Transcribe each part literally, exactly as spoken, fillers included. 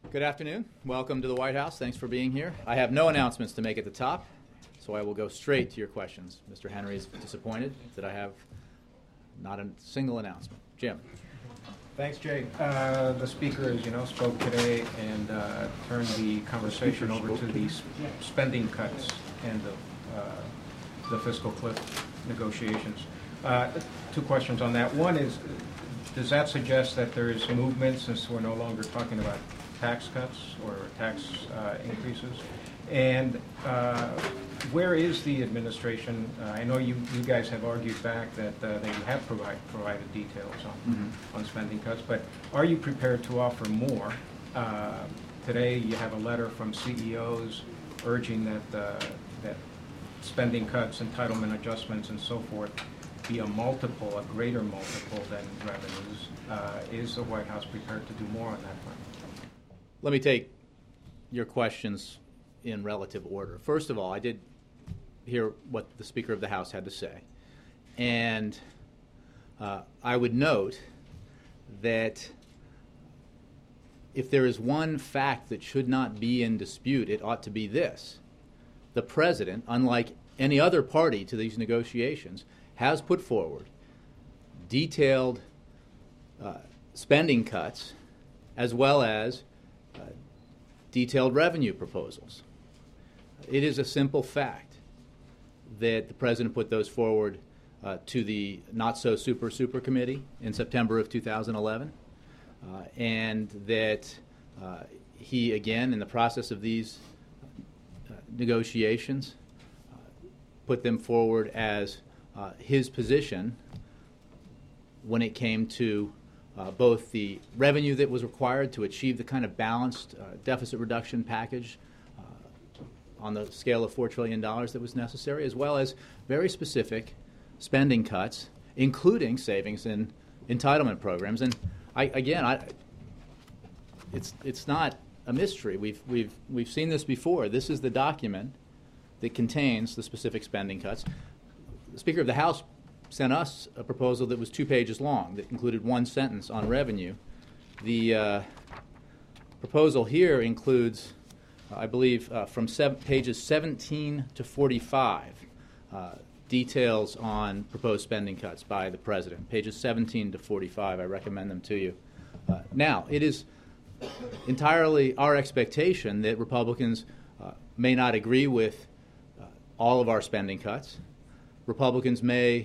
Good afternoon. Welcome to the White House. Thanks for being here. I have no announcements to make at the top, so I will go straight to your questions. Mister Henry is disappointed that I have not a single announcement. Jim. Thanks, Jay. Uh, the Speaker, as you know, spoke today and uh, turned the conversation over to the spending cuts and the, uh, the fiscal cliff negotiations. Uh, two questions on that. One is, does that suggest that there is movement, since we're no longer talking about tax cuts or tax uh, increases? And uh, where is the administration? Uh, I know you, you guys have argued back that uh, they have provide, provided details on, mm-hmm. on spending cuts, but are you prepared to offer more? Uh, today you have a letter from C E Os urging that, uh, that spending cuts, entitlement adjustments, and so forth be a multiple, a greater multiple than revenues. Uh, is the White House prepared to do more on that front? Let me take your questions in relative order. First of all, I did hear what the Speaker of the House had to say. And uh, I would note that if there is one fact that should not be in dispute, it ought to be this. The President, unlike any other party to these negotiations, has put forward detailed uh, spending cuts as well as uh, detailed revenue proposals. It is a simple fact that the President put those forward uh, to the Not-So-Super-Super Committee in September of two thousand eleven, uh, and that uh, he, again, in the process of these uh, negotiations, uh, put them forward as uh, his position when it came to uh, both the revenue that was required to achieve the kind of balanced uh, deficit reduction package on the scale of four trillion dollars that was necessary, as well as very specific spending cuts, including savings in entitlement programs. And I, again, I, it's it's not a mystery. We've we've we've seen this before. This is the document that contains the specific spending cuts. The Speaker of the House sent us a proposal that was two pages long that included one sentence on revenue. The uh, proposal here includes, I believe, uh, from seven, pages seventeen to forty-five, uh, details on proposed spending cuts by the President. Pages seventeen to forty-five, I recommend them to you. Uh, now, it is entirely our expectation that Republicans uh, may not agree with uh, all of our spending cuts. Republicans may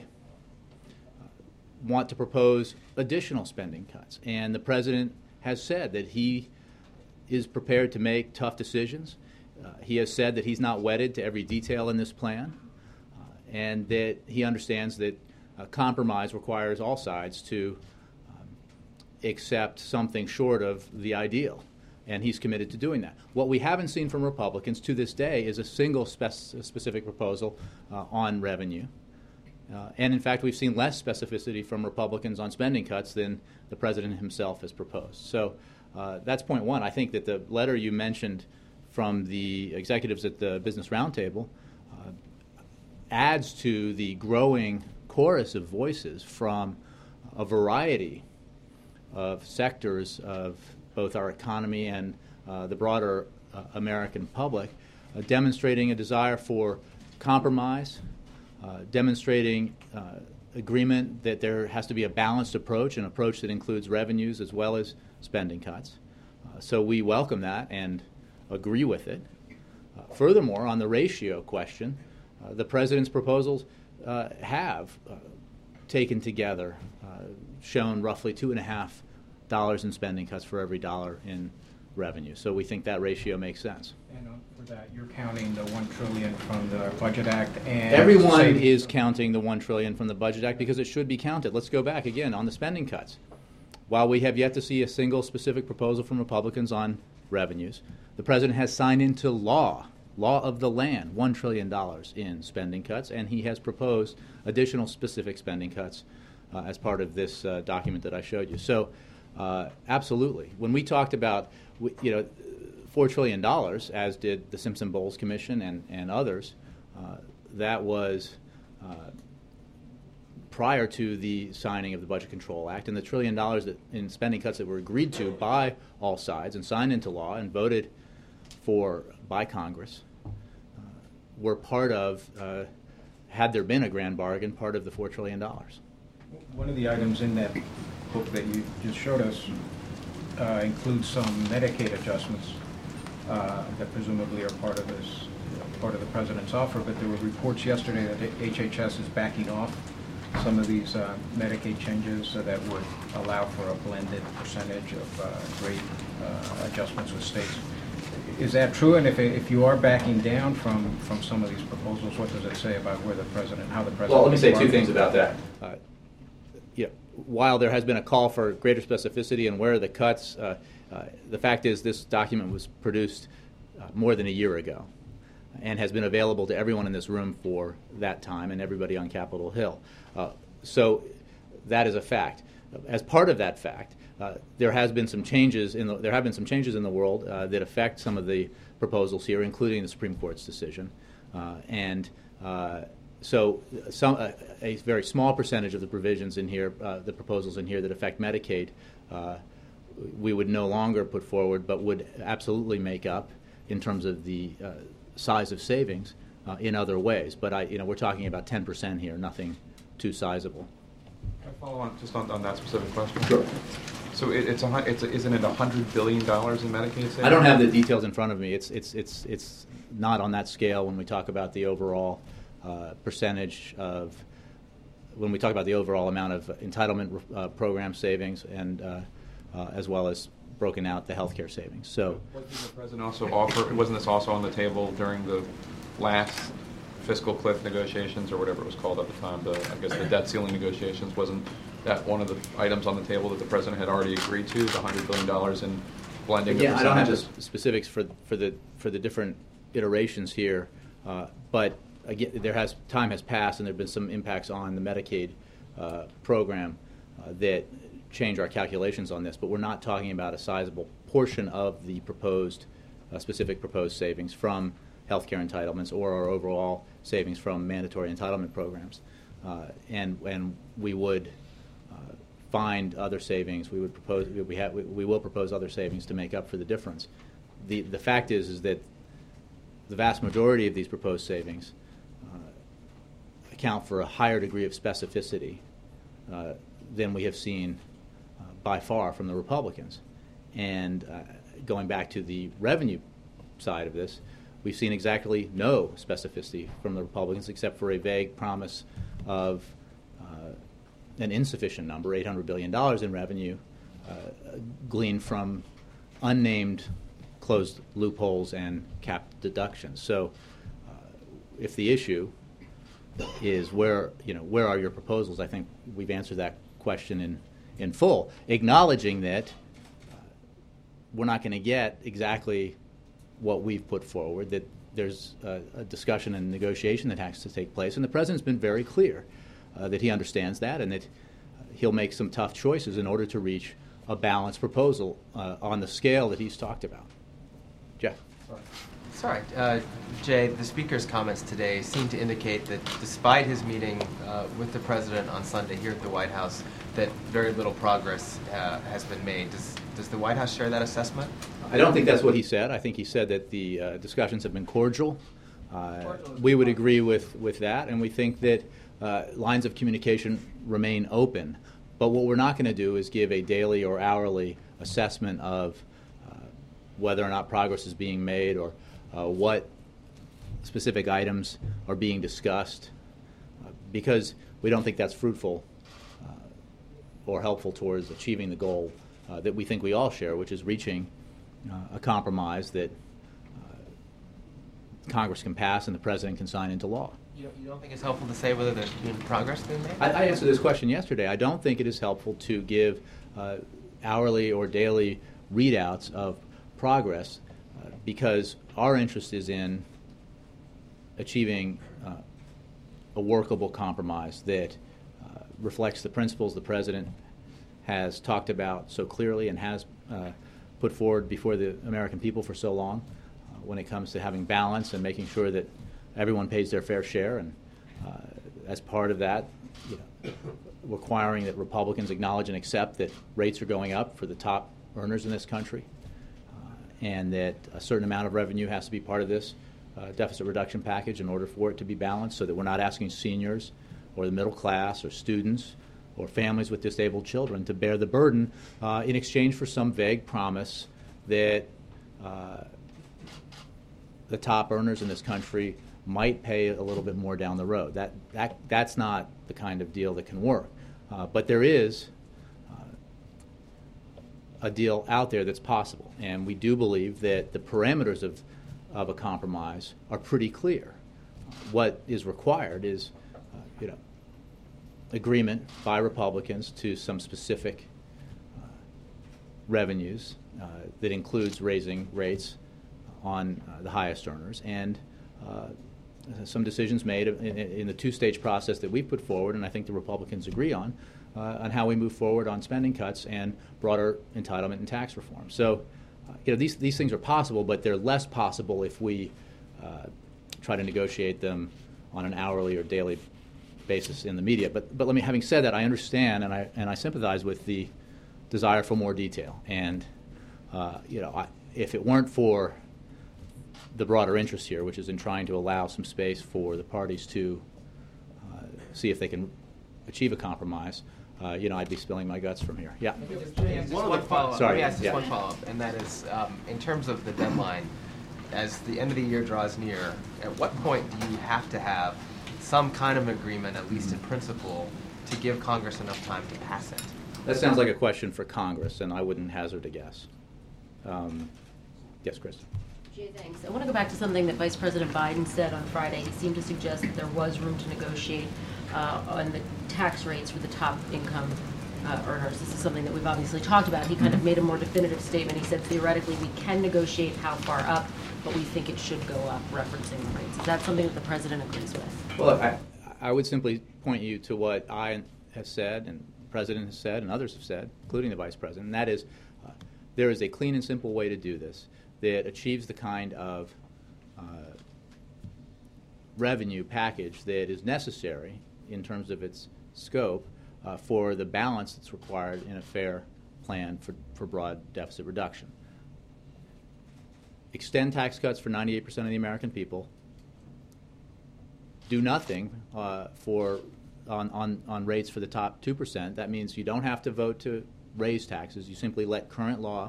uh, want to propose additional spending cuts, and the President has said that he is prepared to make tough decisions. Uh, he has said that he's not wedded to every detail in this plan, uh, and that he understands that uh, compromise requires all sides to um, accept something short of the ideal, and he's committed to doing that. What we haven't seen from Republicans to this day is a single spec- specific proposal uh, on revenue. Uh, and in fact, we've seen less specificity from Republicans on spending cuts than the President himself has proposed. So Uh, that's point one. I think that the letter you mentioned from the executives at the Business Roundtable uh, adds to the growing chorus of voices from a variety of sectors of both our economy and uh, the broader uh, American public, uh, demonstrating a desire for compromise, uh, demonstrating uh, agreement that there has to be a balanced approach, an approach that includes revenues as well as spending cuts. Uh, so we welcome that and agree with it. Uh, furthermore, on the ratio question, uh, the President's proposals uh, have uh, taken together, uh, shown roughly two and a half dollars in spending cuts for every dollar in revenue. So we think that ratio makes sense. And uh, for that, you're counting the one trillion dollars from the Budget Act, and everyone savings. is counting the one trillion dollars from the Budget Act because it should be counted. Let's go back again on the spending cuts. While we have yet to see a single specific proposal from Republicans on revenues, the President has signed into law, law of the land, one trillion dollars in spending cuts, and he has proposed additional specific spending cuts uh, as part of this uh, document that I showed you. So, uh, absolutely. When we talked about, you know, four trillion dollars, as did the Simpson-Bowles Commission and, and others, uh, that was uh, prior to the signing of the Budget Control Act, and the trillion dollars that, in spending cuts that were agreed to by all sides and signed into law and voted for by Congress uh, were part of, uh, had there been a grand bargain, part of the four trillion dollars. One of the items in that book that you just showed us uh, includes some Medicaid adjustments uh, that presumably are part of this, part of the President's offer, but there were reports yesterday that H H S is backing off some of these uh, Medicaid changes so that would allow for a blended percentage of uh, rate uh, adjustments with states. Is that true? And if, if you are backing down from, from some of these proposals, what does it say about where the President, how the President... Well, let me say two things about that. Uh, yeah, while there has been a call for greater specificity and where are the cuts, uh, uh, the fact is this document was produced uh, more than a year ago and has been available to everyone in this room for that time and everybody on Capitol Hill. Uh, so that is a fact. As part of that fact, uh, there has been some changes in the, there have been some changes in the world uh, that affect some of the proposals here, including the Supreme Court's decision, uh, and uh, so some uh, a very small percentage of the provisions in here, uh, the proposals in here that affect Medicaid, uh, we would no longer put forward, but would absolutely make up in terms of the uh, size of savings uh, in other ways. But I, you know, we're talking about ten percent here, nothing too sizable. Can I follow on just on, on that specific question? Sure. So it, it's a, it's a, isn't it a hundred billion dollars in Medicaid savings? I don't have the details in front of me. It's it's it's it's not on that scale when we talk about the overall uh, percentage of when we talk about the overall amount of entitlement uh, program savings and uh, uh, as well as broken out the healthcare savings. So wasn't the President also offer? Wasn't this also on the table during the last fiscal cliff negotiations or whatever it was called at the time? The I guess the debt ceiling negotiations, wasn't that one of the items on the table that the President had already agreed to, the hundred billion dollars in blending? Yeah, the I don't have the percentages? specifics for for the for the different iterations here, uh, but again, there has time has passed and there have been some impacts on the Medicaid uh, program uh, that change our calculations on this. But we're not talking about a sizable portion of the proposed uh, specific proposed savings from healthcare entitlements or our overall savings from mandatory entitlement programs, uh, and and we would uh, find other savings. We would propose we have we, we will propose other savings to make up for the difference. The the fact is is that the vast majority of these proposed savings uh, account for a higher degree of specificity uh, than we have seen uh, by far from the Republicans. And uh, going back to the revenue side of this, we've seen exactly no specificity from the Republicans except for a vague promise of uh, an insufficient number, eight hundred billion dollars in revenue, uh, gleaned from unnamed closed loopholes and capped deductions. So uh, if the issue is where, you know, where are your proposals, I think we've answered that question in, in full, acknowledging that uh, we're not going to get exactly what we've put forward, that there's a, a discussion and negotiation that has to take place. And the President's been very clear uh, that he understands that and that uh, he'll make some tough choices in order to reach a balanced proposal uh, on the scale that he's talked about. Jeff. Sorry, uh, Jay, the Speaker's comments today seem to indicate that despite his meeting uh, with the President on Sunday here at the White House, that very little progress uh, has been made. Does, does the White House share that assessment? I don't think that's what he said. I think he said that the uh, discussions have been cordial. Uh, we would agree with, with that, and we think that uh, lines of communication remain open. But what we're not going to do is give a daily or hourly assessment of uh, whether or not progress is being made or uh, what specific items are being discussed, uh, because we don't think that's fruitful uh, or helpful towards achieving the goal uh, that we think we all share, which is reaching uh, a compromise that uh, Congress can pass and the President can sign into law. You don't, you don't think it's helpful to say whether there's been progress being made? I, I answered this question yesterday. I don't think it is helpful to give uh, hourly or daily readouts of progress uh, because our interest is in achieving uh, a workable compromise that uh, reflects the principles the President has talked about so clearly and has uh, put forward before the American people for so long uh, when it comes to having balance and making sure that everyone pays their fair share. And uh, as part of that, you know, requiring that Republicans acknowledge and accept that rates are going up for the top earners in this country, uh, and that a certain amount of revenue has to be part of this uh, deficit reduction package in order for it to be balanced, so that we're not asking seniors or the middle class or students or families with disabled children to bear the burden uh, in exchange for some vague promise that uh, the top earners in this country might pay a little bit more down the road. That, that, that's not the kind of deal that can work. Uh, but there is uh, a deal out there that's possible, and we do believe that the parameters of, of a compromise are pretty clear. What is required is, uh, you know, agreement by Republicans to some specific uh, revenues uh, that includes raising rates on uh, the highest earners, and uh, some decisions made in, in the two-stage process that we put forward, and I think the Republicans agree on, uh, on how we move forward on spending cuts and broader entitlement and tax reform. So, uh, you know, these these things are possible, but they're less possible if we uh, try to negotiate them on an hourly or daily basis in the media. But but let me, having said that, I understand and I and I sympathize with the desire for more detail. And uh, you know, I, if it weren't for the broader interest here, which is in trying to allow some space for the parties to uh, see if they can achieve a compromise, uh, you know, I'd be spilling my guts from here. Yeah. One other follow-up. Sorry, Let me ask just yeah. one follow-up, and that is, um, in terms of the deadline, as the end of the year draws near, at what point do you have to have some kind of agreement, at least in principle, to give Congress enough time to pass it? That sounds like a question for Congress, and I wouldn't hazard a guess. Um, yes, Chris. Jay, thanks. I want to go back to something that Vice President Biden said on Friday. He seemed to suggest that there was room to negotiate uh, on the tax rates for the top income uh, earners. This is something that we've obviously talked about. He kind of made a more definitive statement. He said theoretically we can negotiate how far up, but we think it should go up, referencing the rates. Is that something that the President agrees with? Well, I, I would simply point you to what I have said and the President has said and others have said, including the Vice President, and that is uh, there is a clean and simple way to do this that achieves the kind of uh, revenue package that is necessary in terms of its scope uh, for the balance that's required in a fair plan for, for broad deficit reduction. Extend tax cuts for ninety-eight percent of the American people. Do nothing uh, for on, on, on rates for the top two percent. That means you don't have to vote to raise taxes. You simply let current law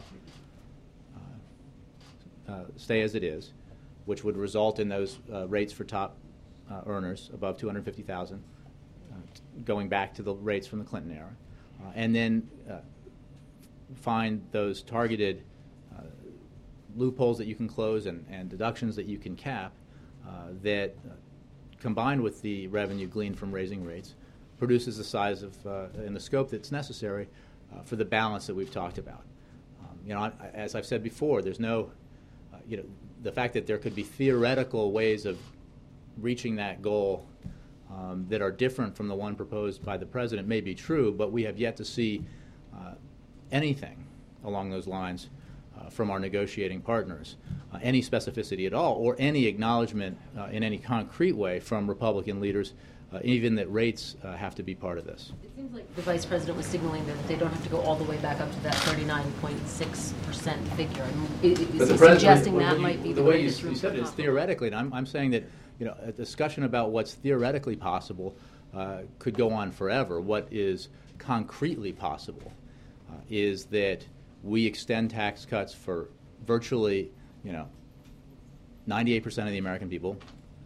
Uh, stay as it is, which would result in those uh, rates for top uh, earners above two hundred fifty thousand dollars, uh, going back to the rates from the Clinton era, uh, and then uh, find those targeted uh, loopholes that you can close and, and deductions that you can cap uh, that, uh, combined with the revenue gleaned from raising rates, produces the size of uh, and the scope that's necessary uh, for the balance that we've talked about. Um, you know, I, as I've said before, there's no You know, the fact that there could be theoretical ways of reaching that goal um, that are different from the one proposed by the President may be true, but we have yet to see uh, anything along those lines uh, from our negotiating partners, uh, any specificity at all, or any acknowledgement uh, in any concrete way from Republican leaders, uh, even that rates uh, have to be part of this. It seems like the Vice President was signaling that they don't have to go all the way back up to that thirty-nine point six percent figure. I mean, is But he the President- suggesting when- that when you- might be the the way you, greatest room you said for it is compromise? theoretically, and I'm, I'm saying that, you know, a discussion about what's theoretically possible uh, could go on forever. What is concretely possible uh, is that we extend tax cuts for virtually, you know, ninety-eight percent of the American people,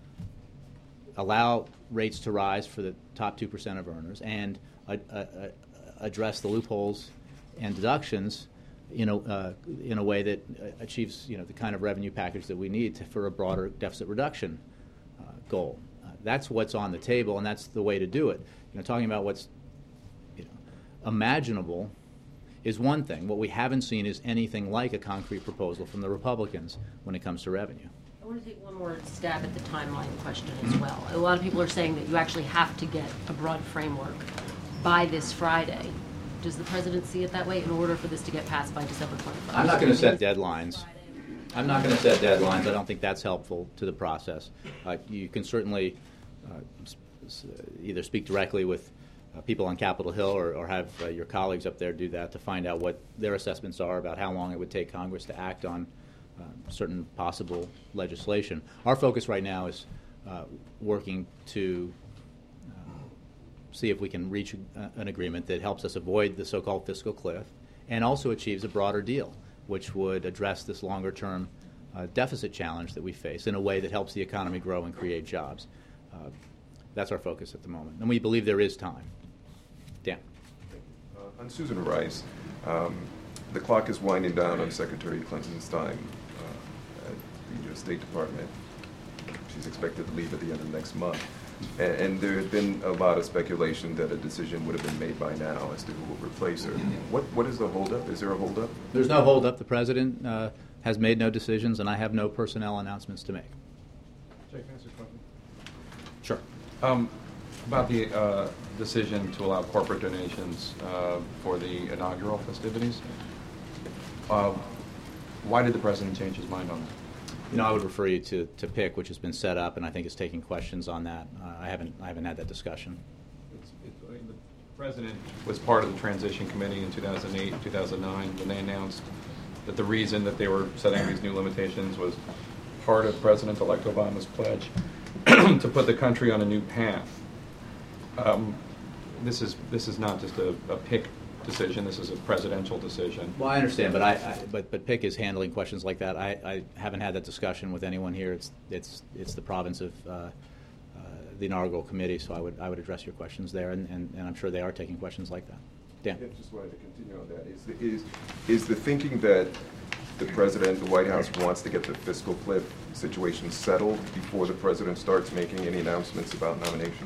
allow rates to rise for the top two percent of earners, and uh, uh, address the loopholes and deductions in a, uh, in a way that uh, achieves, you know, the kind of revenue package that we need to, for a broader deficit reduction uh, goal. Uh, that's what's on the table, and that's the way to do it. You know, talking about what's, you know, imaginable is one thing. What we haven't seen is anything like a concrete proposal from the Republicans when it comes to revenue. I want to take one more stab at the timeline question as well. A lot of people are saying that you actually have to get a broad framework by this Friday. Does the President see it that way in order for this to get passed by December twenty-first? I'm not going to set deadlines. I'm not going to set deadlines. I don't think that's helpful to the process. Uh, you can certainly uh, s- either speak directly with uh, people on Capitol Hill or, or have uh, your colleagues up there do that to find out what their assessments are about how long it would take Congress to act on uh, certain possible legislation. Our focus right now is uh, working to uh, see if we can reach a, an agreement that helps us avoid the so-called fiscal cliff and also achieves a broader deal, which would address this longer-term uh, deficit challenge that we face in a way that helps the economy grow and create jobs. Uh, that's our focus at the moment, and we believe there is time. Dan. Uh, on Susan Rice, um, the clock is winding down on Secretary Clinton's time uh, at the State Department. She's expected to leave at the end of next month. And, and there had been a lot of speculation that a decision would have been made by now as to who will replace her. What What is the holdup? Is there a holdup? There's no holdup. The President uh, has made no decisions, and I have no personnel announcements to make. Jay, can I ask a question? Sure. Um, About the uh, decision to allow corporate donations uh, for the inaugural festivities, uh, why did the President change his mind on that? You know, I would refer you to, to P I C, which has been set up, and I think is taking questions on that. Uh, I haven't I haven't had that discussion. It's, it, I mean, the President was part of the transition committee in two thousand eight, two thousand nine, when they announced that the reason that they were setting these new limitations was part of President-elect Obama's pledge to put the country on a new path. Um, this is this is not just a, a P I C decision. This is a presidential decision. Well, I understand, but I, I but but P I C is handling questions like that. I, I haven't had that discussion with anyone here. It's it's it's the province of uh, uh, the inaugural committee. So I would I would address your questions there, and, and, and I'm sure they are taking questions like that. Dan. Yeah, just wanted to continue on that. Is the, is is the thinking that the President, the White House, wants to get the fiscal cliff situation settled before the President starts making any announcements about nomination?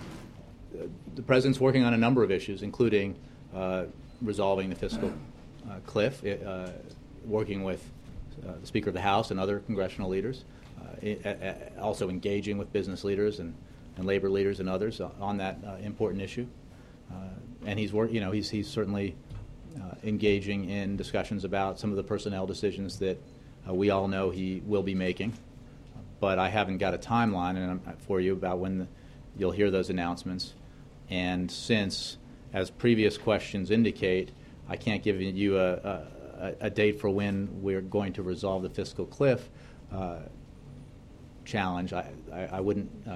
Uh, the President's working on a number of issues, including uh, resolving the fiscal uh, cliff, uh, working with uh, the Speaker of the House and other congressional leaders, uh, I, I, also engaging with business leaders and, and labor leaders and others on that uh, important issue. Uh, and he's work, you know, he's he's certainly uh, engaging in discussions about some of the personnel decisions that uh, we all know he will be making. But I haven't got a timeline and I'm, for you about when the, you'll hear those announcements. And since, as previous questions indicate, I can't give you a, a, a date for when we're going to resolve the fiscal cliff uh, challenge, I, I, I wouldn't uh,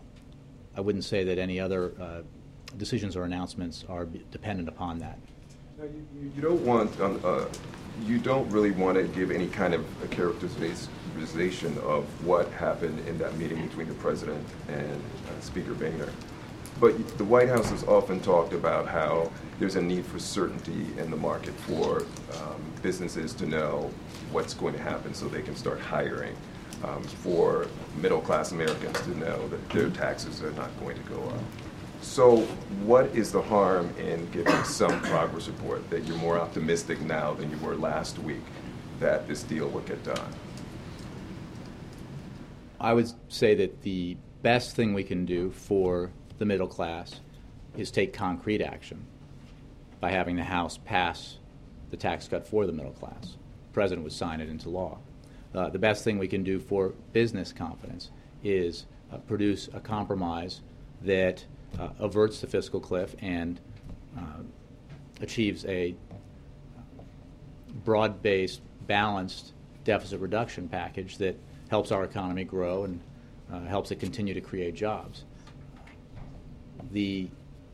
I wouldn't say that any other uh, decisions or announcements are b- dependent upon that. Now, you, you, you don't want um, uh, you don't really want to give any kind of a characterization of what happened in that meeting between the President and uh, Speaker Boehner. But the White House has often talked about how there's a need for certainty in the market for um, businesses to know what's going to happen so they can start hiring, um, for middle-class Americans to know that their taxes are not going to go up. So what is the harm in giving some progress report that you're more optimistic now than you were last week that this deal will get done? I would say that the best thing we can do for the middle class is take concrete action by having the House pass the tax cut for the middle class. The President would sign it into law. Uh, the best thing we can do for business confidence is uh, produce a compromise that uh, averts the fiscal cliff and uh, achieves a broad-based, balanced deficit reduction package that helps our economy grow and uh, helps it continue to create jobs. The,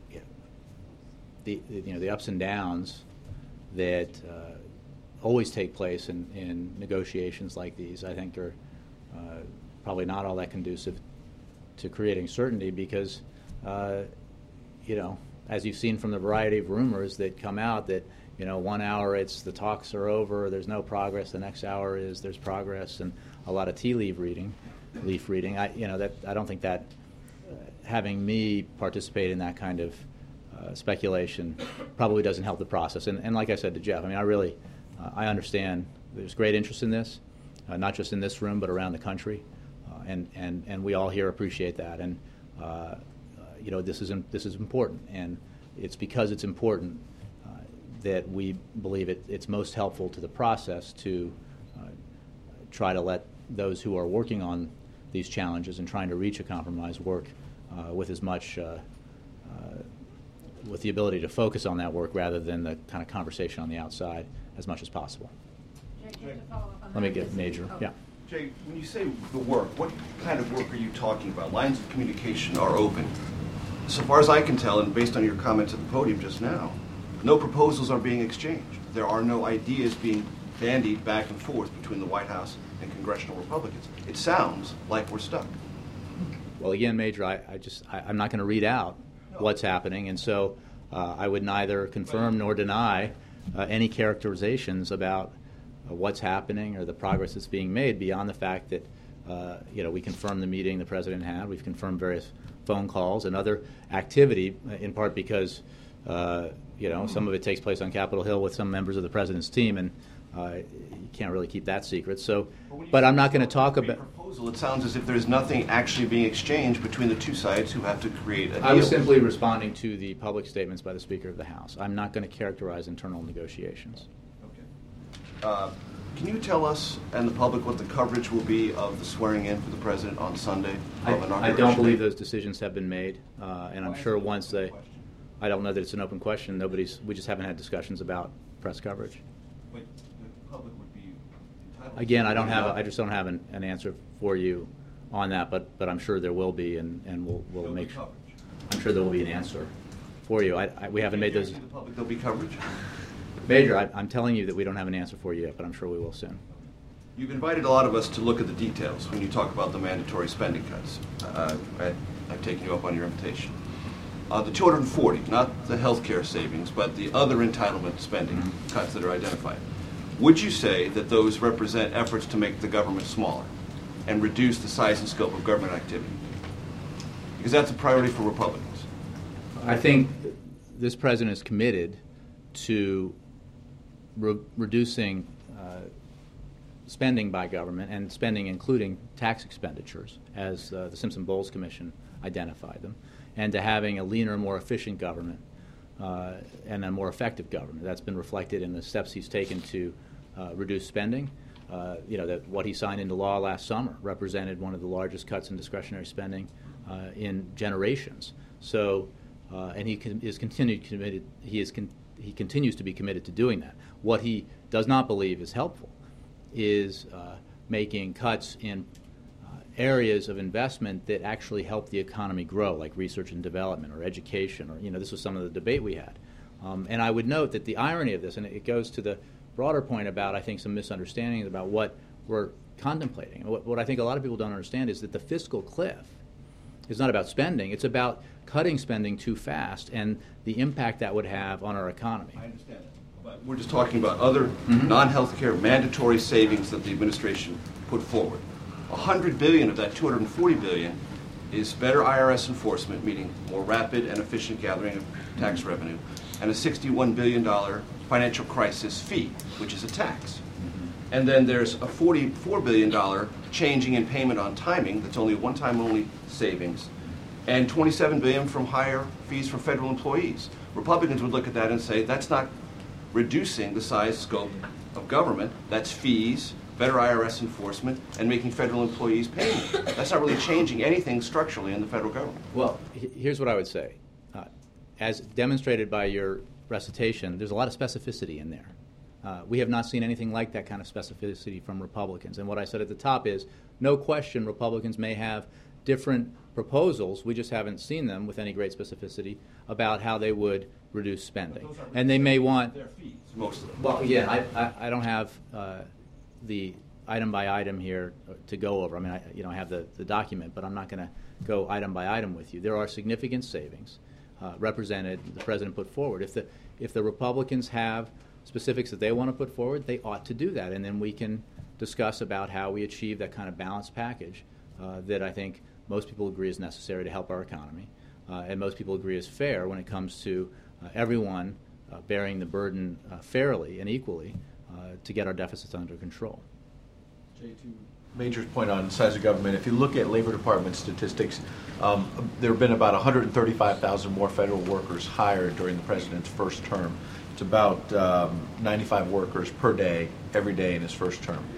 the, you know, the ups and downs that uh, always take place in, in negotiations like these, I think, are uh, probably not all that conducive to creating certainty because, uh, you know, as you've seen from the variety of rumors that come out that, you know, one hour it's the talks are over, there's no progress, the next hour is there's progress, and a lot of tea leaf reading, leaf reading. I, you know, that I don't think that uh, having me participate in that kind of uh, speculation probably doesn't help the process. And, and like I said to Jeff, I mean, I really, uh, I understand there's great interest in this, uh, not just in this room but around the country, uh, and and and we all here appreciate that. And uh, uh, you know, this is in, this is important, and it's because it's important uh, that we believe it, it's most helpful to the process to uh, try to let those who are working on these challenges and trying to reach a compromise work uh, with as much, uh, uh, with the ability to focus on that work rather than the kind of conversation on the outside as much as possible. Let me get Major, yeah. Jay, when you say the work, what kind of work are you talking about? Lines of communication are open. So far as I can tell, and based on your comments at the podium just now, no proposals are being exchanged. There are no ideas being bandied back and forth between the White House and congressional Republicans. It sounds like we're stuck. Well, again, Major, I, I just, I, I'm not going to read out No. what's happening, and so uh, I would neither confirm nor deny uh, any characterizations about uh, what's happening or the progress that's being made beyond the fact that, uh, you know, we confirmed the meeting the President had. We've confirmed various phone calls and other activity, uh, in part because, uh, you know, some of it takes place on Capitol Hill with some members of the President's team, and uh, you can't really keep that secret. So, but I'm not going to talk about. Proposal, it sounds as if there's nothing actually being exchanged between the two sides who have to create a deal. I was simply responding to the public statements by the Speaker of the House. I'm not going to characterize internal negotiations. Okay. Uh, can you tell us and the public what the coverage will be of the swearing in for the President on Sunday? I, of I inauguration don't believe day? those decisions have been made, uh, and I'm sure once they, I don't know that it's an open question. Nobody's, we just haven't had discussions about press coverage. But the public would be entitled Again, to I don't have, a, know. I just don't have an, an answer for you on that, but but I'm sure there will be, and, and we'll we'll There'll be make. coverage. I'm sure there will be an answer for you. I, I we haven't made those. Can you guarantee the public there'll be coverage? Major, I, I'm telling you that we don't have an answer for you yet, but I'm sure we will soon. You've invited a lot of us to look at the details when you talk about the mandatory spending cuts. Uh, I, I've taken you up on your invitation. Uh, the two hundred forty, not the health care savings, but the other entitlement spending cuts that are identified. Would you say that those represent efforts to make the government smaller and reduce the size and scope of government activity? Because that's a priority for Republicans. I think this president is committed to re- reducing uh, spending by government, and spending including tax expenditures, as uh, the Simpson-Bowles Commission identified them, and to having a leaner, more efficient government uh, and a more effective government. That's been reflected in the steps he's taken to uh, reduce spending. Uh, you know, that what he signed into law last summer represented one of the largest cuts in discretionary spending uh, in generations. So, uh, and he con- is continued committed. He is con- he continues to be committed to doing that. What he does not believe is helpful is uh, making cuts in uh, areas of investment that actually help the economy grow, like research and development or education, or, you know, this was some of the debate we had. Um, and I would note that the irony of this, and it goes to the broader point about, I think, some misunderstandings about what we're contemplating. What, what I think a lot of people don't understand is that the fiscal cliff is not about spending, it's about cutting spending too fast and the impact that would have on our economy. I understand that. But we're just talking about other mm-hmm. non-healthcare mandatory savings that the administration put forward. one hundred billion dollars of that two hundred forty billion dollars is better I R S enforcement, meaning more rapid and efficient gathering of tax mm-hmm. revenue, and a sixty-one billion dollars financial crisis fee, which is a tax. Mm-hmm. And then there's a forty-four billion dollars changing in payment on timing, that's only a one-time only savings, and twenty-seven billion dollars from higher fees for federal employees. Republicans would look at that and say, that's not reducing the size, scope of government. That's fees, better I R S enforcement, and making federal employees pay more. That's not really changing anything structurally in the federal government. Well, h- here's what I would say. Uh, as demonstrated by your recitation, there's a lot of specificity in there. Uh, we have not seen anything like that kind of specificity from Republicans. And what I said at the top is, no question Republicans may have different proposals, we just haven't seen them with any great specificity about how they would reduce spending. And they may want... Their fees, most of them. Well, yeah, I, I, I don't have uh, the item by item here to go over. I mean, I, you know, I have the, the document, but I'm not going to go item by item with you. There are significant savings uh, represented, the President put forward. If the, if the Republicans have specifics that they want to put forward, they ought to do that, and then we can discuss about how we achieve that kind of balanced package uh, that I think most people agree is necessary to help our economy, uh, and most people agree is fair when it comes to uh, everyone uh, bearing the burden uh, fairly and equally uh, to get our deficits under control. Jay, to Major's point on size of government, if you look at Labor Department statistics, um, there have been about one hundred thirty-five thousand more federal workers hired during the president's first term. It's about um, ninety-five workers per day, every day in his first term.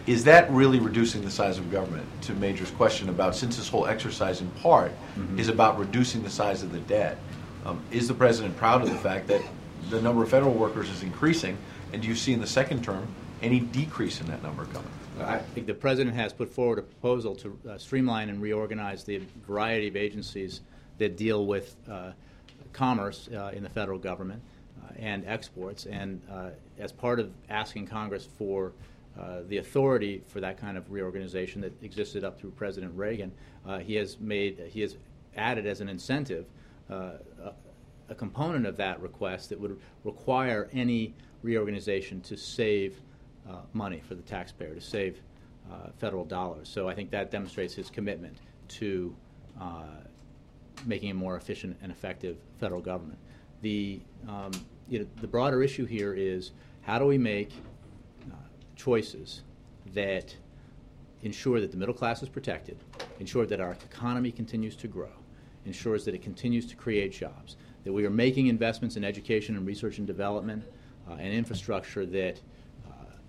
Is that really reducing the size of government? To Major's question about, since this whole exercise in part mm-hmm. is about reducing the size of the debt, um, is the president proud of the fact that the number of federal workers is increasing, and do you see in the second term any decrease in that number coming? I think the president has put forward a proposal to uh, streamline and reorganize the variety of agencies that deal with uh, commerce uh, in the federal government uh, and exports. And uh, as part of asking Congress for uh, the authority for that kind of reorganization that existed up through President Reagan, uh, he has made he has added as an incentive uh, a, a component of that request that would require any reorganization to save uh, money for the taxpayer, to save uh, federal dollars. So I think that demonstrates his commitment to uh, making a more efficient and effective federal government. The um, you know, the broader issue here is how do we make uh, choices that ensure that the middle class is protected, ensure that our economy continues to grow, ensures that it continues to create jobs, that we are making investments in education and research and development uh, and infrastructure that uh,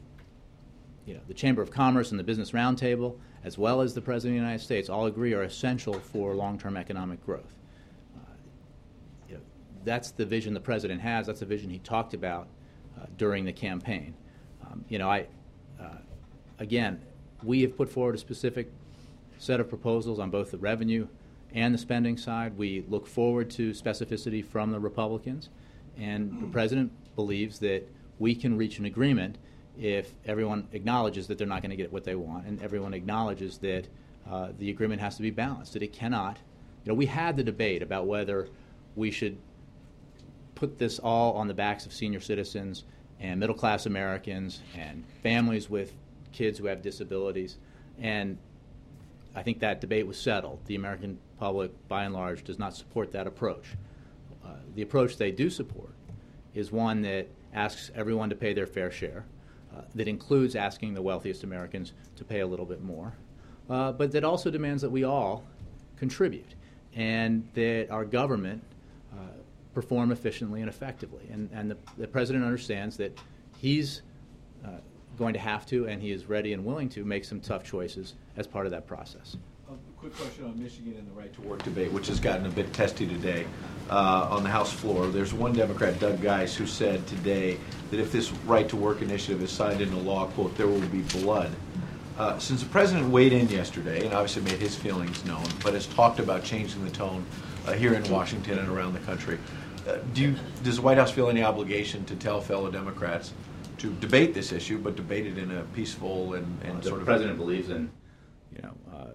you know, the Chamber of Commerce and the Business Roundtable, as well as the President of the United States, all agree are essential for long-term economic growth. Uh, you know, that's the vision the President has. That's the vision he talked about uh, during the campaign. Um, you know, I uh, again, we have put forward a specific set of proposals on both the revenue and the spending side. We look forward to specificity from the Republicans, and the President believes that we can reach an agreement if everyone acknowledges that they're not going to get what they want, and everyone acknowledges that uh, the agreement has to be balanced, that it cannot. You know, we had the debate about whether we should put this all on the backs of senior citizens and middle-class Americans and families with kids who have disabilities, and I think that debate was settled. The American public, by and large, does not support that approach. Uh, the approach they do support is one that asks everyone to pay their fair share, uh, that includes asking the wealthiest Americans to pay a little bit more, uh, but that also demands that we all contribute and that our government uh, perform efficiently and effectively. And, and the, the President understands that he's uh, going to have to, and he is ready and willing to, make some tough choices as part of that process. A quick question on Michigan and the right to work debate, which has gotten a bit testy today uh, on the House floor. There's one Democrat, Doug Geis, who said today that if this right to work initiative is signed into law, quote, there will be blood. Uh, since the President weighed in yesterday and obviously made his feelings known, but has talked about changing the tone uh, here in Washington and around the country, uh, do you, does the White House feel any obligation to tell fellow Democrats to debate this issue, but debate it in a peaceful and, and the sort of... The President believes in, you know, uh,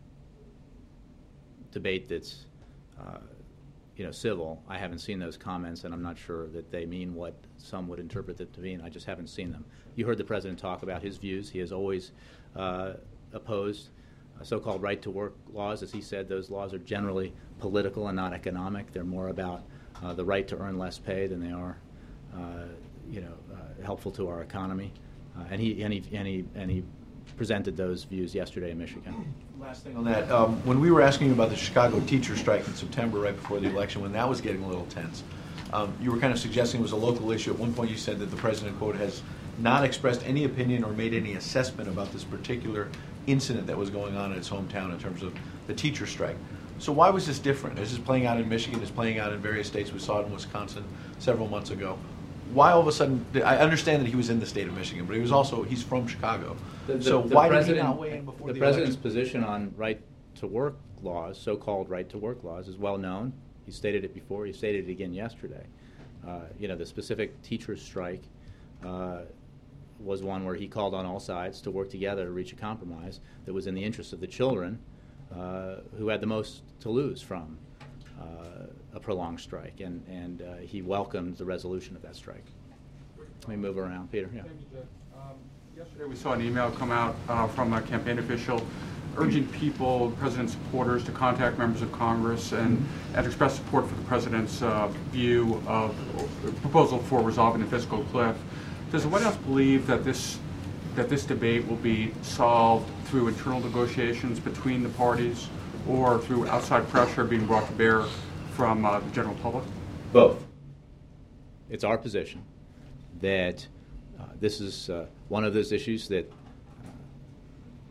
debate that's, uh, you know, civil. I haven't seen those comments, and I'm not sure that they mean what some would interpret it to mean. I just haven't seen them. You heard the President talk about his views. He has always uh, opposed uh, so-called right-to-work laws. As he said, those laws are generally political and not economic. They're more about uh, the right to earn less pay than they are, uh, you know, uh, helpful to our economy. Uh, and he and he and he and he presented those views yesterday in Michigan. Last thing on that, um, when we were asking you about the Chicago teacher strike in September, right before the election, when that was getting a little tense, um, you were kind of suggesting it was a local issue. At one point, you said that the president, quote, has not expressed any opinion or made any assessment about this particular incident that was going on in his hometown in terms of the teacher strike. So why was this different? Is this playing out in Michigan? Is playing out in various states? We saw it in Wisconsin several months ago. Why all of a sudden? I understand that he was in the state of Michigan, but he was also he's from Chicago. The, the, so the why did he not weigh in before the, the president's election? position on right-to-work laws, so-called right-to-work laws, is well known. He stated it before. He stated it again yesterday. Uh, you know, the specific teachers' strike uh, was one where he called on all sides to work together to reach a compromise that was in the interest of the children uh, who had the most to lose from uh, a prolonged strike, and, and uh, he welcomed the resolution of that strike. Let me move around. Peter, yeah. Thank you, Jeff. Um, yesterday we saw an email come out uh, from a campaign official urging people, President supporters, to contact members of Congress and, and express support for the President's uh, view of uh, proposal for resolving the fiscal cliff. Does the White House believe that this that this debate will be solved through internal negotiations between the parties or through outside pressure being brought to bear from uh, the general public? Both. It's our position that uh, this is uh, one of those issues that uh,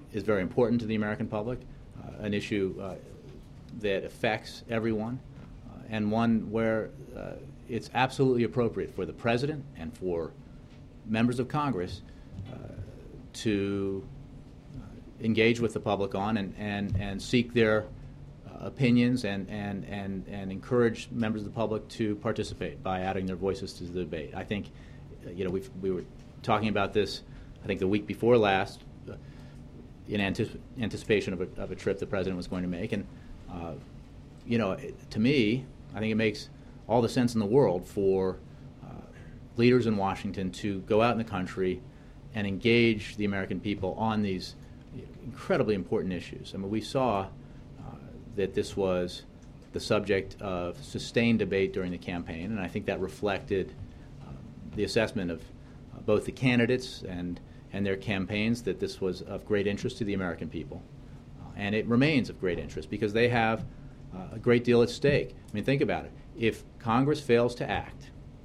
is very important to the American public, uh, an issue uh, that affects everyone, uh, and one where uh, it's absolutely appropriate for the President and for members of Congress uh, to uh, engage with the public on and, and, and seek their uh, opinions and, and, and, and encourage members of the public to participate by adding their voices to the debate. I think, uh, you know, we've, we were talking about this, I think, the week before last, uh, in anticip- anticipation of a, of a trip the President was going to make. And, uh, you know, it, to me, I think it makes all the sense in the world for uh, leaders in Washington to go out in the country and engage the American people on these incredibly important issues. I mean, we saw uh, that this was the subject of sustained debate during the campaign, and I think that reflected uh, the assessment of uh, both the candidates and, and their campaigns, that this was of great interest to the American people. Uh, and it remains of great interest because they have uh, a great deal at stake. I mean, think about it. If Congress fails to act,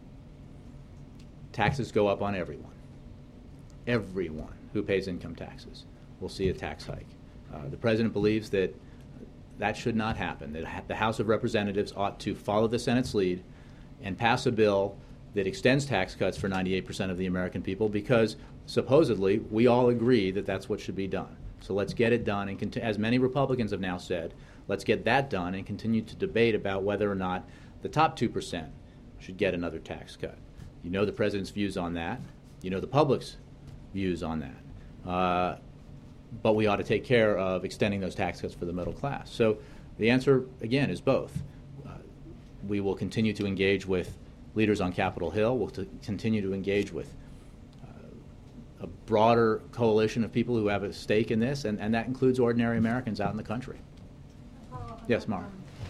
taxes go up on everyone. Everyone who pays income taxes will see a tax hike. Uh, the President believes that that should not happen, that the House of Representatives ought to follow the Senate's lead and pass a bill that extends tax cuts for ninety-eight percent of the American people, because supposedly we all agree that that's what should be done. So let's get it done, and cont- as many Republicans have now said, let's get that done and continue to debate about whether or not the top two percent should get another tax cut. You know the President's views on that. You know the public's views on that. Uh, but we ought to take care of extending those tax cuts for the middle class. So the answer, again, is both. Uh, we will continue to engage with leaders on Capitol Hill. We'll t- continue to engage with uh, a broader coalition of people who have a stake in this, and, and that includes ordinary Americans out in the country. Yes, Mara.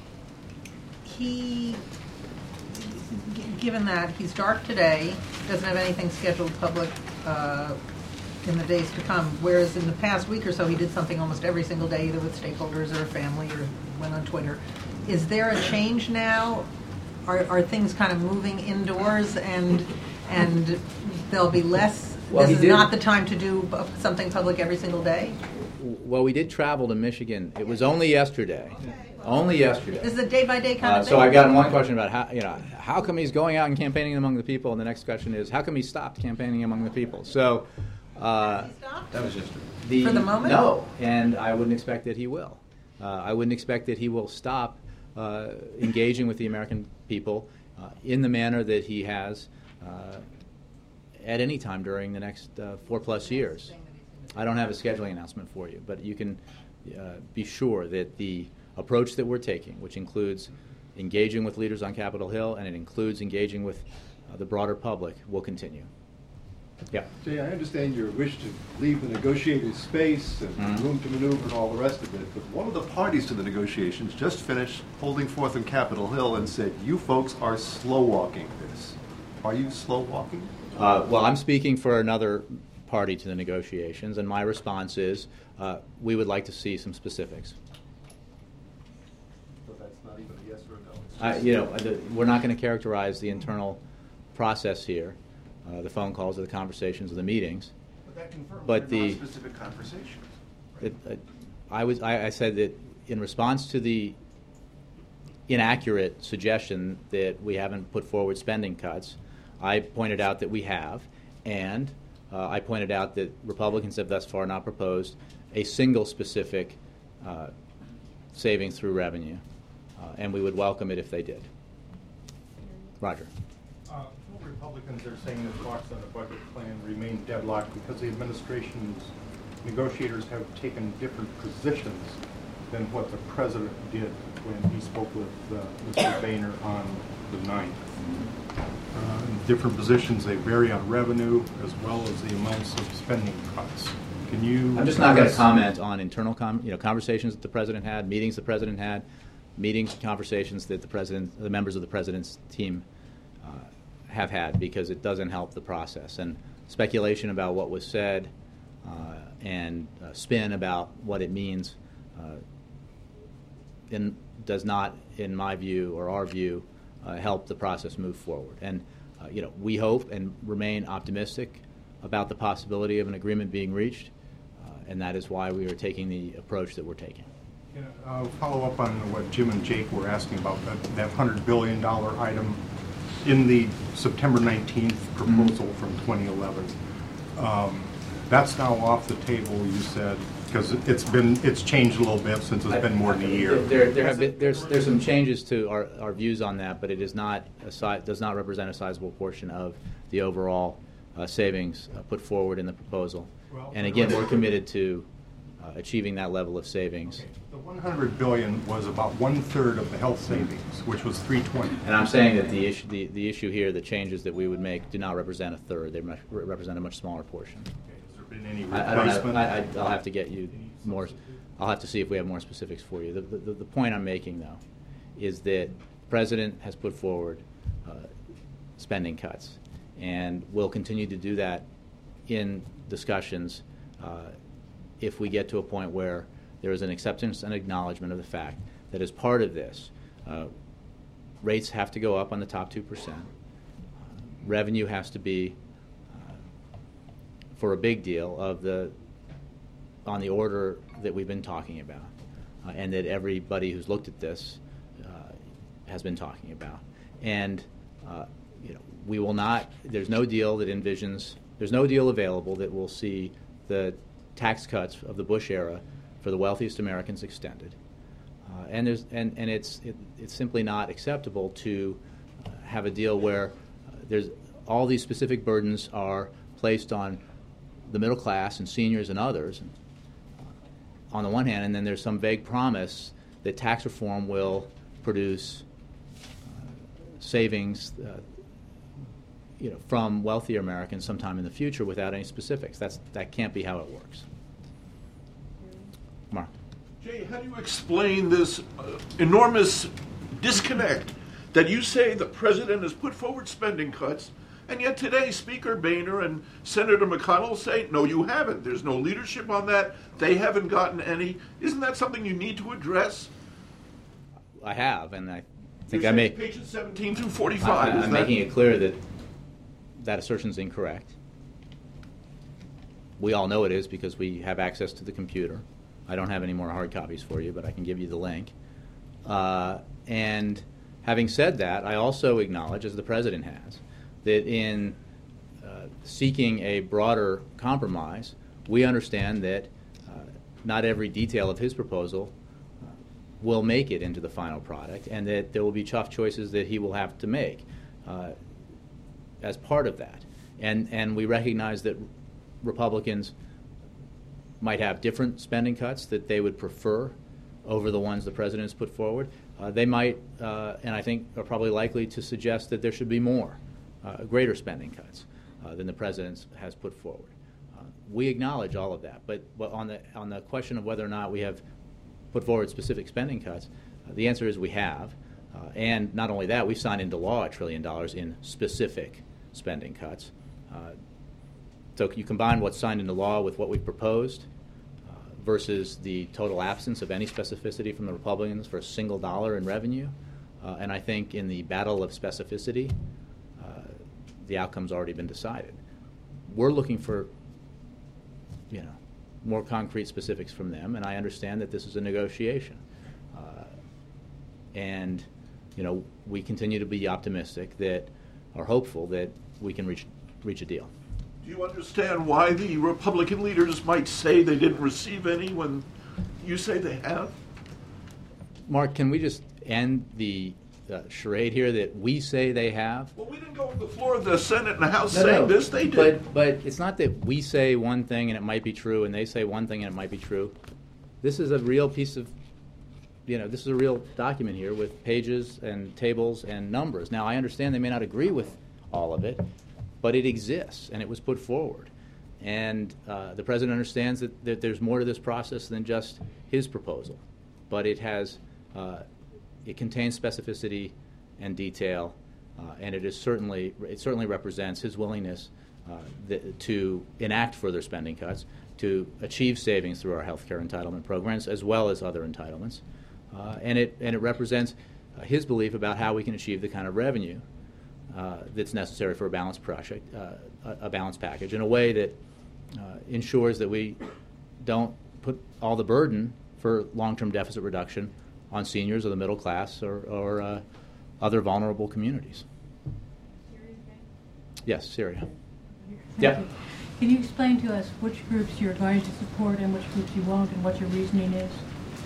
He, g- given that he's dark today, doesn't have anything scheduled public uh, in the days to come, whereas in the past week or so he did something almost every single day, either with stakeholders or family, or went on Twitter. Is there a change now? Are, are things kind of moving indoors, and and there'll be less? Well, this is did, not the time to do something public every single day? Well, we did travel to Michigan. It was only yesterday. Okay. Only yesterday. This is a day-by-day kind uh, of thing? So I've gotten one question about how, you know, how come he's going out and campaigning among the people, and the next question is, how come he stopped campaigning among the people? So uh, That was yesterday. the, For the moment? No, and I wouldn't expect that he will. Uh, I wouldn't expect that he will stop uh, engaging with the American people uh, in the manner that he has uh, at any time during the next uh, four-plus years. I don't have a scheduling announcement for you, but you can uh, be sure that the approach that we're taking, which includes engaging with leaders on Capitol Hill and it includes engaging with uh, the broader public, will continue. Yeah. Jay, I understand your wish to leave the negotiated space and Mm-hmm. room to maneuver and all the rest of it, but one of the parties to the negotiations just finished holding forth on Capitol Hill and said, you folks are slow walking this. Are you slow walking? Uh, well, I'm speaking for another party to the negotiations, and my response is uh, we would like to see some specifics. So that's not even a yes or a no. It's Uh, just- you know, the, we're not going to characterize the internal process here, uh, the phone calls or the conversations or the meetings. But that confirms But they're the- non-specific conversations. It, uh, I was I, I said that in response to the inaccurate suggestion that we haven't put forward spending cuts, I pointed out that we have, and uh, I pointed out that Republicans have thus far not proposed a single specific uh, savings through revenue, uh, and we would welcome it if they did. Roger. Uh, Republicans are saying that talks on the budget plan remain deadlocked because the administration's negotiators have taken different positions than what the president did when he spoke with uh, Mister Boehner on the ninth. Uh, different positions, they vary on revenue as well as the amounts of spending cuts. Can you? I'm just not going to comment on internal, com- you know, conversations that the president had, meetings the president had, meetings, conversations that the president, the members of the president's team uh, have had, because it doesn't help the process. And speculation about what was said uh, and uh, spin about what it means uh, in, does not, in my view or our view, uh, help the process move forward. And uh, you know, we hope and remain optimistic about the possibility of an agreement being reached. Uh, and that is why we are taking the approach that we're taking. Yeah, I'll follow up on what Jim and Jake were asking about, that, that one hundred billion dollars item in the September nineteenth proposal mm-hmm. from twenty eleven. Um, that's now off the table, you said, because it's been, it's changed a little bit since it's been more than a year. There, there have been, there's, there's some changes to our, our views on that, but it is not a si- does not represent a sizable portion of the overall uh, savings uh, put forward in the proposal. Well, and again, we're committed to uh, achieving that level of savings. Okay. The one hundred billion dollars was about one-third of the health savings, which was three hundred twenty. And I'm saying that the issue, the, the issue here, the changes that we would make do not represent a third. They much, represent a much smaller portion. Okay. Has there been any I, I don't have, replacement? I, I, I'll have to get you more. I'll have to see if we have more specifics for you. The, the, the point I'm making, though, is that the President has put forward uh, spending cuts, and will continue to do that in discussions uh, if we get to a point where there is an acceptance and acknowledgement of the fact that as part of this, uh, rates have to go up on the top two percent. Uh, revenue has to be, uh, for a big deal, of the on the order that we've been talking about, uh, and that everybody who's looked at this uh, has been talking about. And uh, you know, we will not. There's no deal that envisions. There's no deal available that will see the tax cuts of the Bush era for the wealthiest Americans extended, uh, and there's and and it's it, it's simply not acceptable to uh, have a deal where uh, there's all these specific burdens are placed on the middle class and seniors and others, and, uh, on the one hand, and then there's some vague promise that tax reform will produce uh, savings, uh, you know, from wealthier Americans sometime in the future without any specifics. That's that can't be how it works. Mark. Jay, how do you explain this uh, enormous disconnect that you say the president has put forward spending cuts, and yet today Speaker Boehner and Senator McConnell say, no, you haven't. There's no leadership on that. They haven't gotten any. Isn't that something you need to address? I have, and I think You're I may. Pages seventeen through forty-five. I, is I'm that, making it clear that that assertion is incorrect. We all know it is because we have access to the computer. I don't have any more hard copies for you, but I can give you the link. Uh, and having said that, I also acknowledge, as the President has, that in uh, seeking a broader compromise, we understand that uh, not every detail of his proposal uh, will make it into the final product, and that there will be tough choices that he will have to make uh, as part of that. And, and we recognize that Republicans might have different spending cuts that they would prefer over the ones the President has put forward. Uh, they might, uh, and I think are probably likely to suggest that there should be more, uh, greater spending cuts uh, than the President has put forward. Uh, we acknowledge all of that, but, but on the on the question of whether or not we have put forward specific spending cuts, uh, the answer is we have. Uh, and not only that, we've signed into law a trillion dollars in specific spending cuts. Uh, so you combine what's signed into law with what we've proposed uh, versus the total absence of any specificity from the Republicans for a single dollar in revenue. Uh, and I think in the battle of specificity, uh, the outcome's already been decided. We're looking for, you know, more concrete specifics from them, and I understand that this is a negotiation. Uh, and, you know, we continue to be optimistic that, or hopeful that we can reach reach a deal. Do you understand why the Republican leaders might say they didn't receive any when you say they have? Mark, can we just end the uh, charade here that we say they have? Well, we didn't go to the floor of the Senate and the House No, saying no, this. They did. But, but it's not that we say one thing and it might be true, and they say one thing and it might be true. This is a real piece of, you know, this is a real document here with pages and tables and numbers. Now, I understand they may not agree with all of it, but it exists, and it was put forward. And uh, the President understands that, that there's more to this process than just his proposal. But it has, uh, it contains specificity and detail, uh, and it is certainly, it certainly represents his willingness uh, th- to enact further spending cuts, to achieve savings through our health care entitlement programs, as well as other entitlements. Uh, and it and it represents uh, his belief about how we can achieve the kind of revenue Uh, that's necessary for a balanced project, uh, a, a balanced package, in a way that uh, ensures that we don't put all the burden for long-term deficit reduction on seniors or the middle class or, or uh, other vulnerable communities. Yes, Syria. Yeah. Can you explain to us which groups you're going to support and which groups you won't, and what your reasoning is?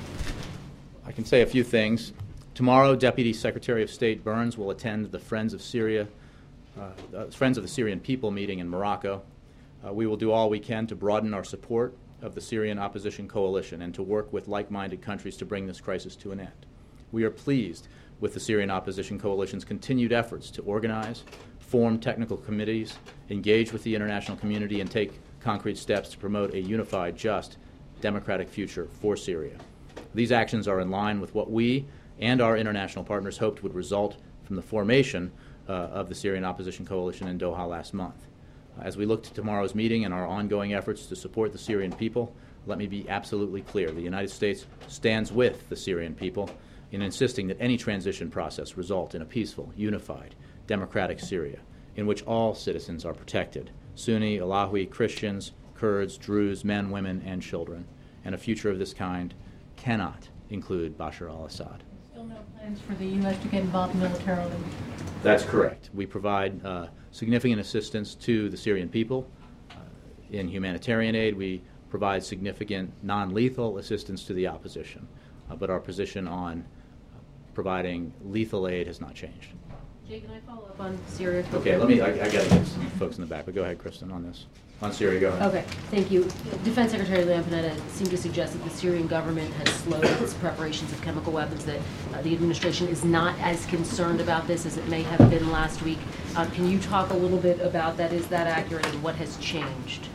I can say a few things. Tomorrow, Deputy Secretary of State Burns will attend the Friends of Syria, uh, uh, Friends of the Syrian People meeting in Morocco. Uh, we will do all we can to broaden our support of the Syrian Opposition Coalition and to work with like-minded countries to bring this crisis to an end. We are pleased with the Syrian Opposition Coalition's continued efforts to organize, form technical committees, engage with the international community, and take concrete steps to promote a unified, just, democratic future for Syria. These actions are in line with what we and our international partners hoped would result from the formation uh, of the Syrian Opposition Coalition in Doha last month. As we look to tomorrow's meeting and our ongoing efforts to support the Syrian people, let me be absolutely clear. The United States stands with the Syrian people in insisting that any transition process result in a peaceful, unified, democratic Syria in which all citizens are protected, Sunni, Alawi, Christians, Kurds, Druze, men, women, and children. And a future of this kind cannot include Bashar al-Assad. Still no plans for the U S to get involved militarily? That's correct. We provide uh, significant assistance to the Syrian people. Uh, in humanitarian aid, we provide significant non-lethal assistance to the opposition. Uh, but our position on uh, providing lethal aid has not changed. Jay, can I follow up on Syria? Okay, let me, I, I got to get some folks in the back, but go ahead, Kristen, on this. On Syria, go ahead. Okay, thank you. Defense Secretary Lampanetta seemed to suggest that the Syrian government has slowed its preparations of chemical weapons, that uh, the administration is not as concerned about this as it may have been last week. Uh, can you talk a little bit about that? Is that accurate, and what has changed?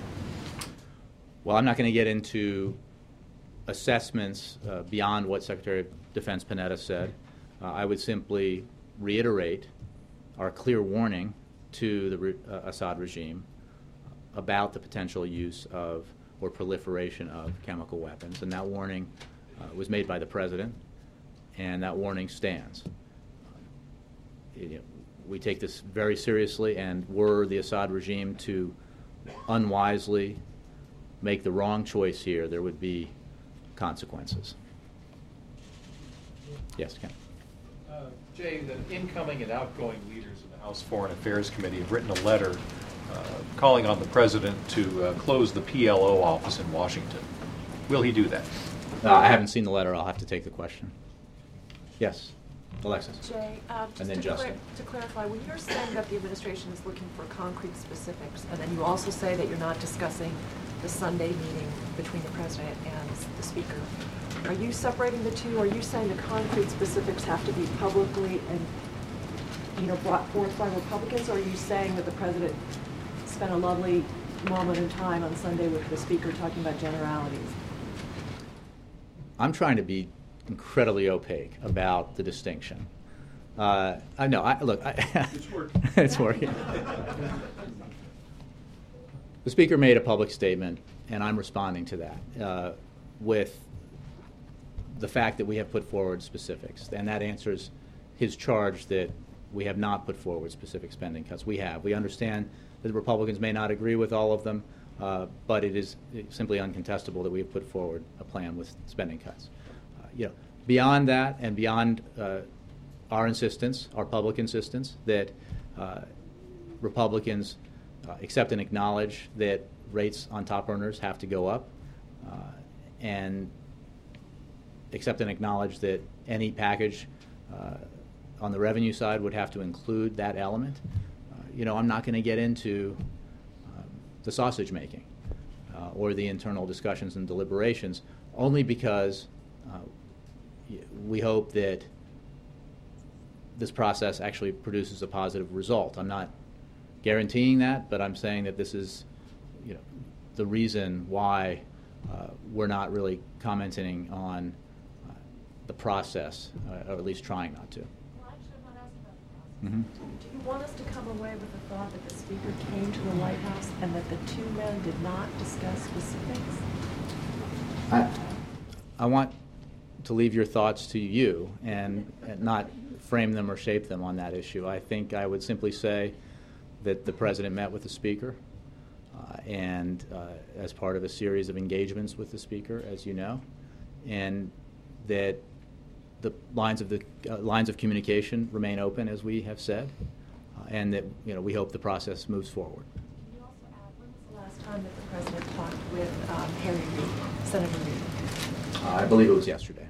Well, I'm not going to get into assessments uh, beyond what Secretary of Defense Panetta said. Uh, I would simply reiterate our clear warning to the re- uh, Assad regime about the potential use of or proliferation of chemical weapons. And that warning uh, was made by the President, and that warning stands. Uh, it, we take this very seriously, and were the Assad regime to unwisely make the wrong choice here, there would be consequences. Yes, Ken. Uh, Jay, the incoming and outgoing leaders of the House Foreign Affairs Committee have written a letter uh, calling on the President to uh, close the P L O office in Washington. Will he do that? Uh, I haven't seen the letter. I'll have to take the question. Yes, Alexis. Jay, uh, just and then to, Justin. clar- to clarify, when you're saying that the administration is looking for concrete specifics, and then you also say that you're not discussing the Sunday meeting between the President and the Speaker, are you separating the two? Are you saying the concrete specifics have to be publicly and, you know, brought forth by Republicans, or are you saying that the President spent a lovely moment in time on Sunday with the Speaker talking about generalities? I'm trying to be incredibly opaque about the distinction. Uh, I know. I, look, I, It's working. it's working. The Speaker made a public statement, and I'm responding to that uh, with the fact that we have put forward specifics, and that answers his charge that we have not put forward specific spending cuts. We have. We understand that the Republicans may not agree with all of them, uh, but it is simply uncontestable that we have put forward a plan with spending cuts. Uh, you know, beyond that, and beyond uh, our insistence, our public insistence, that uh, Republicans uh, accept and acknowledge that rates on top earners have to go up, uh, and accept and acknowledge that any package uh, on the revenue side would have to include that element. Uh, you know, I'm not going to get into um, the sausage making uh, or the internal discussions and deliberations, only because uh, we hope that this process actually produces a positive result. I'm not guaranteeing that, but I'm saying that this is, you know, the reason why uh, we're not really commenting on uh, the process, uh, or at least trying not to. Well, actually, I'm not asking about the process. Mm-hmm. Do you want us to come away with the thought that the Speaker came to the White House and that the two men did not discuss specifics? I, I want to leave your thoughts to you and, and not frame them or shape them on that issue. I think I would simply say that the President met with the Speaker, uh, and uh, as part of a series of engagements with the Speaker, as you know, and that the lines of the uh, lines of communication remain open, as we have said, uh, and that you know we hope the process moves forward. Can you also add, when was the last time that the President talked with um, Harry Reid, Senator Reid? Uh, I believe it was yesterday.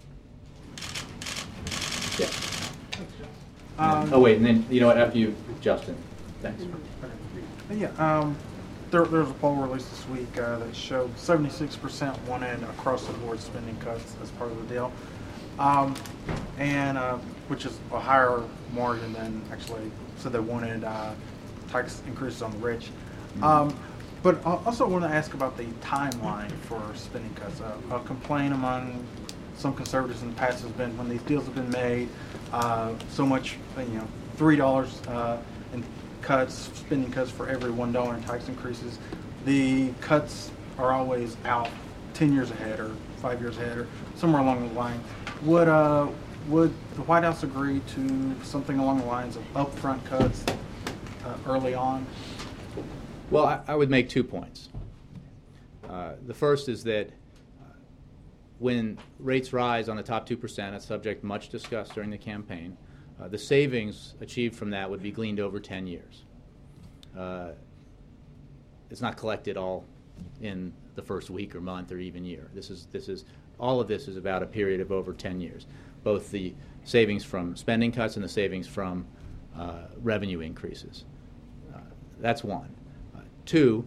Yeah. Um, oh, wait, and then, you know what, after you, Justin. Thanks. Yeah, um, there, there was a poll released this week uh, that showed seventy-six percent wanted across the board spending cuts as part of the deal, um, and uh, which is a higher margin than actually said they wanted uh, tax increases on the rich. Mm-hmm. Um, but I also want to ask about the timeline for spending cuts. Uh, a complaint among some conservatives in the past has been when these deals have been made, uh, so much, you know, three dollars uh, in cuts, spending cuts for every one dollar in tax increases. The cuts are always out ten years ahead or five years ahead or somewhere along the line. Would uh, would the White House agree to something along the lines of upfront cuts uh, early on? Well, I, I would make two points. Uh, the first is that when rates rise on the top two percent, a subject much discussed during the campaign, uh, the savings achieved from that would be gleaned over ten years. Uh, it's not collected all in the first week or month or even year. This is, this is, all of this is about a period of over ten years, both the savings from spending cuts and the savings from uh, revenue increases. Uh, that's one. Uh, two,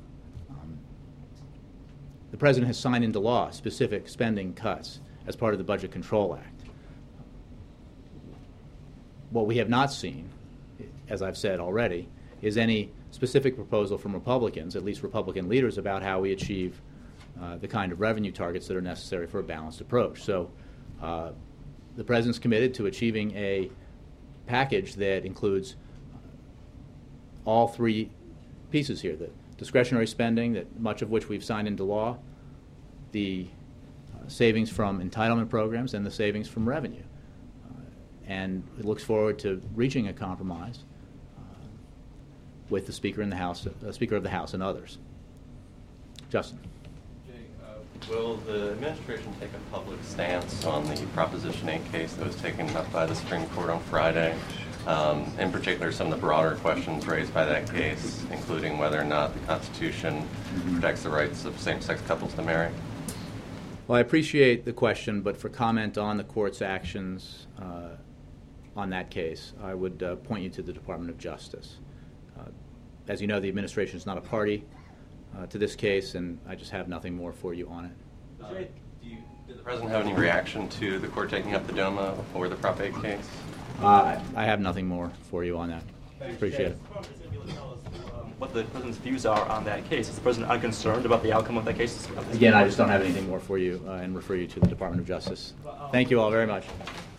the President has signed into law specific spending cuts as part of the Budget Control Act. What we have not seen, as I've said already, is any specific proposal from Republicans, at least Republican leaders, about how we achieve uh, the kind of revenue targets that are necessary for a balanced approach. So uh, the President's committed to achieving a package that includes all three pieces here. The discretionary spending, that much of which we've signed into law, the uh, savings from entitlement programs, and the savings from revenue. Uh, and it looks forward to reaching a compromise uh, with the Speaker in the House, uh, Speaker of the House, and others. Justin. Jay, uh, will the administration take a public stance on the Proposition eight case that was taken up by the Supreme Court on Friday? Um, in particular, some of the broader questions raised by that case, including whether or not the Constitution protects the rights of same-sex couples to marry? Well, I appreciate the question, but for comment on the Court's actions uh, on that case, I would uh, point you to the Department of Justice. Uh, as you know, the administration is not a party uh, to this case, and I just have nothing more for you on it. Uh, do you, did the President have any reaction to the Court taking up the DOMA or the Prop eight case? Uh, I have nothing more for you on that. Thanks, Appreciate Jay. it. What the President's views are on that case. Is the President unconcerned about the outcome of that case? Again, I just don't have anything more for you uh, and refer you to the Department of Justice. Thank you all very much.